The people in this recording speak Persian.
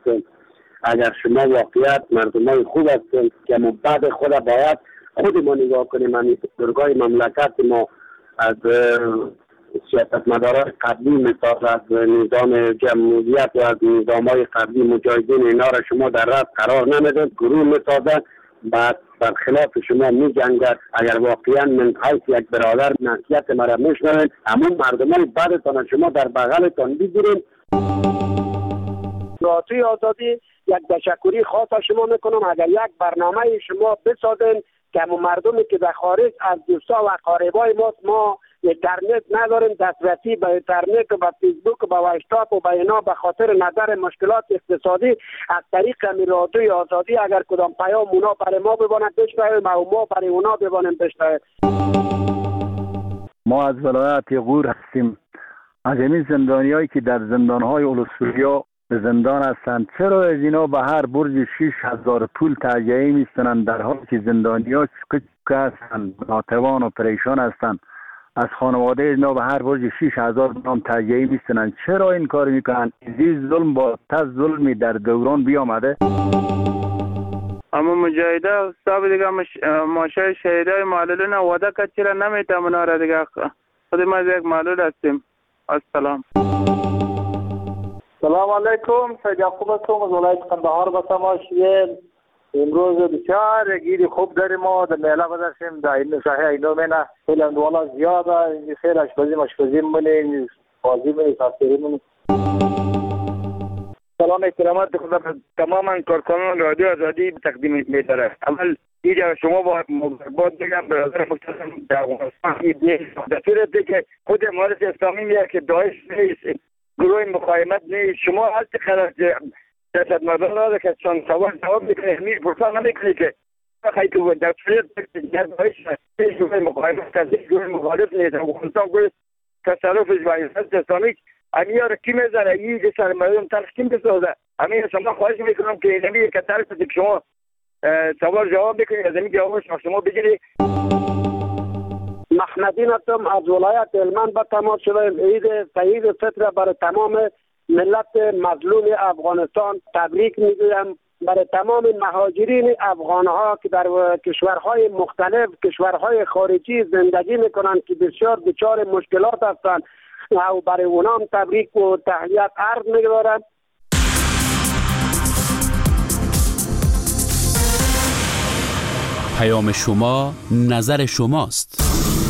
هستیم. اگر شما واقعیت مردمای خوب هستیم که ما بعد خود باید خود ما نگاه کنیم. این بزرگای مملکت ما از سیاستمداران قبلی مثال از نظام جمهوریت و از نظامهای قبلی مجاهدین اینا را شما در رأس قرار نمیدید، گروه میسازد، بعد برخلاف شما می جنگد. اگر واقعا من حیث یک برادر نصیحت مرا میشنوید، همون مردمای بعدتان شما در بغلتان بگیرید. رادیوی آزادی یک تشکری خاص شما میکنم. اگر یک برنامه شما بسازین که مردمی که در خارج از دوستا و اقاربای ما اینترنت نداریم، دسترسی به اینترنت و به فیسبوک و به واتساپ و به اینا به خاطر نظر مشکلات اقتصادی از طریق رادیوی آزادی اگر کدام پیام اونا برای ما ببانند بشنویم و ما برای اونا ببانیم بشنویم. ما از ولایت غور هستیم. از این زندانیایی که در زندانهای اولوسوریا به زندان هستند، چرا از اینا به هر برج 6000 پول تهیه میستنند، در حالی که زندانی‌ها که هستند ناتوان و پریشان هستند؟ از خانواده اینا به هر برج 6000 نام تهیه میستنند. چرا این کار میکنند؟ این ظلم با ظلمی در دوران بیامده. اما مجاهده صاحب دیگه ماشه شهیدای معلولین وعده کرد چرا نمیتونه را دیگه خود ما یک معلول هستیم. السلام. سلام علیکم. سید یعقوب هستم از ولایت قندهار به تماس. امروز بسیار گیری خوب داریم ما در میله بدرسیم در این ساحه اینو منه خیلی اندوالا زیاده. خیلی اشپزی منه بازی منه تاثیری منه. سلام احترامات خدا تماما کارکنان رادیو آزادی تقدیم می‌دارم. اول اینجا شما باید بگم برادر محترم در افغانستان در صورتی که خود امارت اسلامی میگه که داعش نیست، گروه مقاومت نیست، شما هر چقدر سیاستمداران را که چند سوال جواب میکنه همین پرسان نمیکنی که خیلی که در صورتی که داعش نیست، گروه مقاومت نیست، گروه مخالف نیست، افغانستان گروه تصرفش و امارت اسلامی همین را کی میزنه؟ این سر مردم تلخ کی بسازه؟ همین شما خواهش میکنم که نمیگه که طرف که شما سوال جواب بکنید از این جوابش شما بگیرید. محمدین هستم از ولایت هلمند به تماس شدم. عید سعید فطر برای تمام ملت مظلوم افغانستان تبریک میگویم. برای تمام مهاجرین افغان ها که در کشورهای مختلف کشورهای خارجی زندگی میکنند که بسیار دچار مشکلات هستند و برای اونام تبریک و تحیت عرض می‌دارم. پیام شما نظر شماست.